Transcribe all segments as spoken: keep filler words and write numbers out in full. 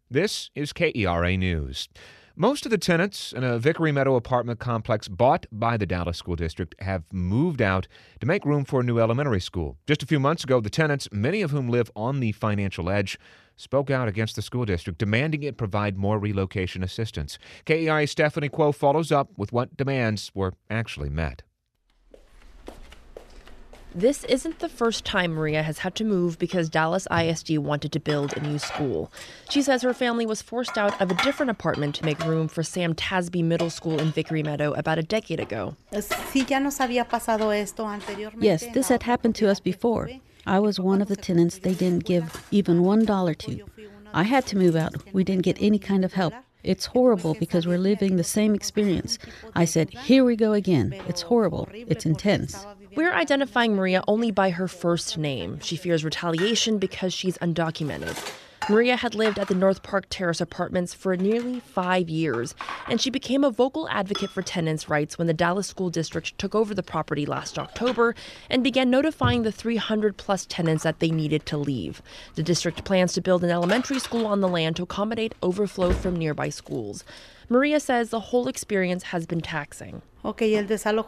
This is K E R A News. Most of the tenants in a Vickery Meadow apartment complex bought by the Dallas School District have moved out to make room for a new elementary school. Just a few months ago, the tenants, many of whom live on the financial edge, spoke out against the school district, demanding it provide more relocation assistance. K E R A's Stephanie Kuo follows up with what demands were actually met. This isn't the first time Maria has had to move because Dallas I S D wanted to build a new school. She says her family was forced out of a different apartment to make room for Sam Tasby Middle School in Vickery Meadow about a decade ago. Yes, this had happened to us before. I was one of the tenants they didn't give even one dollar to. I had to move out. We didn't get any kind of help. It's horrible because we're living the same experience. I said, here we go again. It's horrible. It's intense. We're identifying Maria only by her first name. She fears retaliation because she's undocumented. Maria had lived at the North Park Terrace apartments for nearly five years, and she became a vocal advocate for tenants' rights when the Dallas School District took over the property last October and began notifying the three hundred plus tenants that they needed to leave. The district plans to build an elementary school on the land to accommodate overflow from nearby schools. Maria says the whole experience has been taxing. The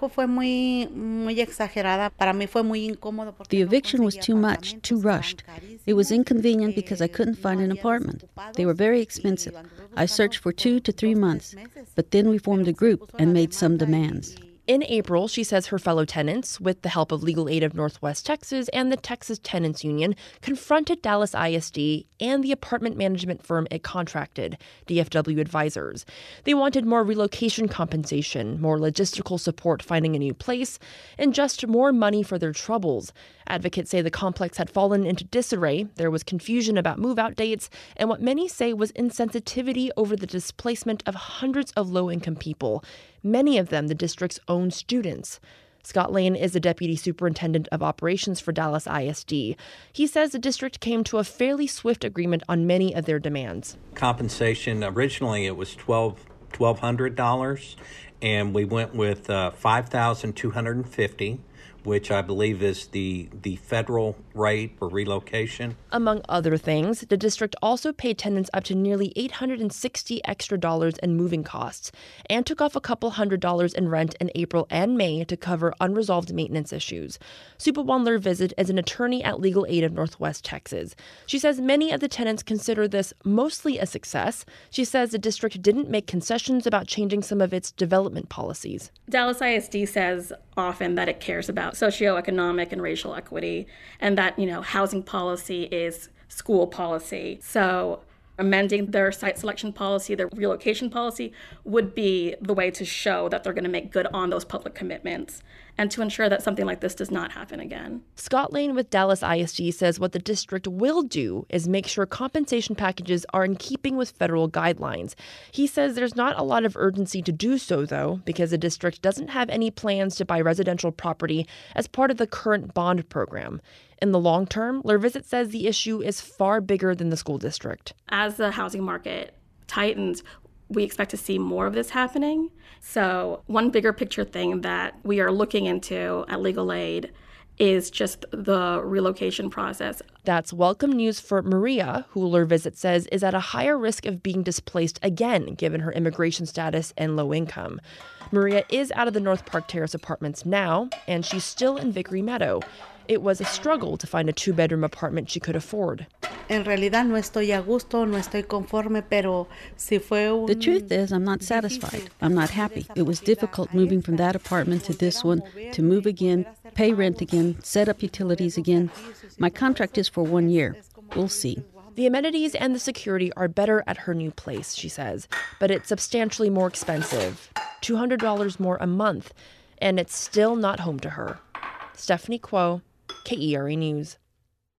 eviction was too much, too rushed. It was inconvenient because I couldn't find an apartment. They were very expensive. I searched for two to three months, but then we formed a group and made some demands. In April, she says her fellow tenants, with the help of Legal Aid of Northwest Texas and the Texas Tenants Union, confronted Dallas I S D and the apartment management firm it contracted, D F W Advisors. They wanted more relocation compensation, more logistical support finding a new place, and just more money for their troubles. Advocates say the complex had fallen into disarray. There was confusion about move-out dates and what many say was insensitivity over the displacement of hundreds of low-income people, many of them the district's own students. Scott Lane is the deputy superintendent of operations for Dallas I S D. He says the district came to a fairly swift agreement on many of their demands. Compensation, originally it was twelve hundred dollars, and we went with uh, five thousand two hundred fifty dollars, which I believe is the, the federal rate for relocation. Among other things, the district also paid tenants up to nearly eight hundred sixty extra dollars in moving costs and took off a couple hundred dollars in rent in April and May to cover unresolved maintenance issues. Supawan Lurvisit is an attorney at Legal Aid of Northwest Texas. She says many of the tenants consider this mostly a success. She says the district didn't make concessions about changing some of its development policies. Dallas I S D says often that it cares about socioeconomic and racial equity, and that, you know, housing policy is school policy. So amending their site selection policy, their relocation policy, would be the way to show that they're going to make good on those public commitments and to ensure that something like this does not happen again. Scott Lane with Dallas I S D says what the district will do is make sure compensation packages are in keeping with federal guidelines. He says there's not a lot of urgency to do so, though, because the district doesn't have any plans to buy residential property as part of the current bond program. In the long term, Lurvisit says the issue is far bigger than the school district. As the housing market tightens, we expect to see more of this happening. So one bigger picture thing that we are looking into at Legal Aid is just the relocation process. That's welcome news for Maria, who Lurvisit says is at a higher risk of being displaced again, given her immigration status and low income. Maria is out of the North Park Terrace apartments now, and she's still in Vickery Meadow. It was a struggle to find a two-bedroom apartment she could afford. The truth is, I'm not satisfied. I'm not happy. It was difficult moving from that apartment to this one, to move again, pay rent again, set up utilities again. My contract is for one year. We'll see. The amenities and the security are better at her new place, she says, but it's substantially more expensive, two hundred dollars more a month, and it's still not home to her. Stephanie Kuo, K E R A News.